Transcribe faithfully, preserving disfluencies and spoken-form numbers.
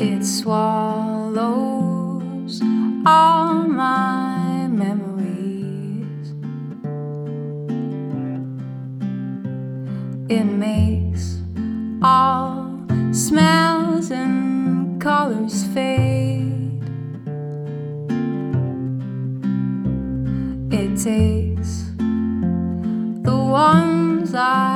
It swallows all my memories. It makes all smells and colors fade. It takes the ones I